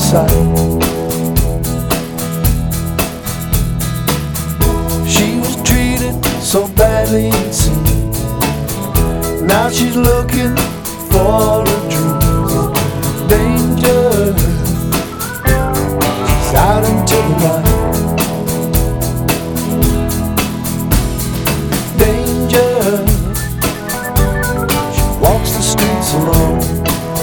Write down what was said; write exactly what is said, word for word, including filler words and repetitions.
sight. She was treated so badly, it seemed. Now she's looking for